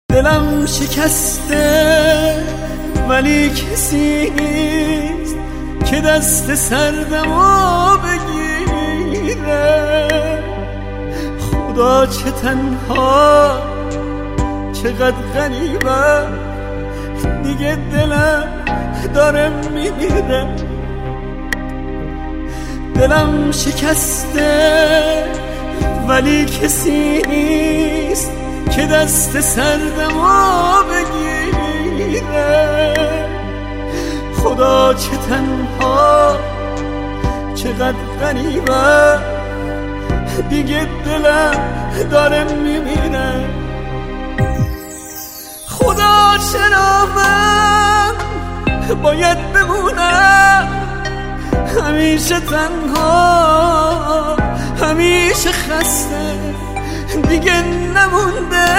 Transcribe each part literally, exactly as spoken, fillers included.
دلم شکسته ولی کسی نیست که دست سردمو بگیره. خدا چه تنها چقدر غریبه، دیگه دلم داره میمیره. دلم شکسته ولی کسی نیست که دست سردمو بگیره. خدا چه تنها چقدر غریبه، دیگه دلم داره میمیره. خدا چرا من باید بمونم همیشه تنها، همیشه خسته، دیگه نمونده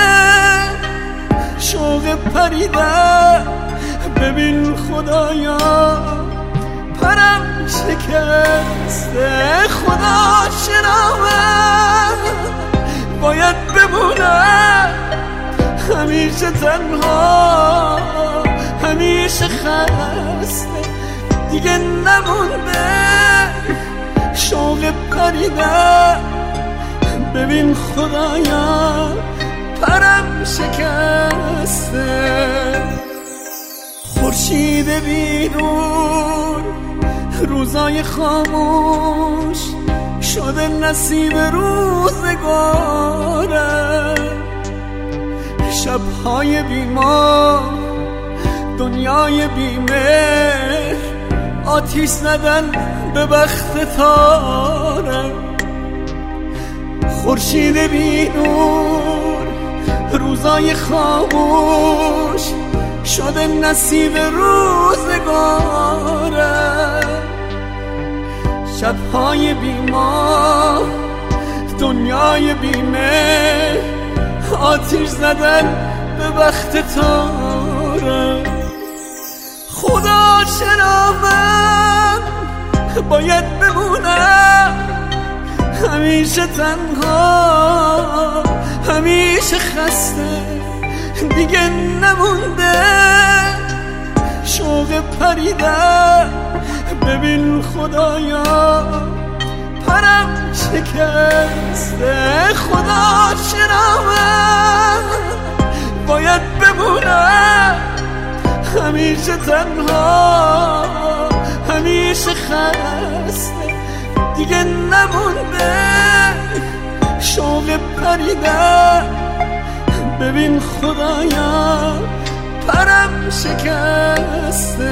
شوق پریدن. ببین خدایا پرم شکسته. خدا چرا من باید بمونم همیشه تنها، همیشه خسته، دیگه نمونده شوق پریدن. ببین خدایا پرم شکسته. خورشید بیرون روزای خاموش شده نصیب روزگاره. شبهای بیما دنیای بیمهر آتیش زدن به بخت تاره. خورشید بیرون روزای خاموش شده نصیب روزگاره. شبهای بیما دنیای بیمه آتیش زدن به بخت تاره. خدا چرا من باید بمونم همیشه تنها، همیشه خسته، دیگه نمونده شوق پریدن. ببین خدایا پرم شکسته. خدا چرا من باید بمونم همیشه تنها، همیشه خسته، دیگه نمونده شوق پریدن. ببین خدایا پرم شکسته.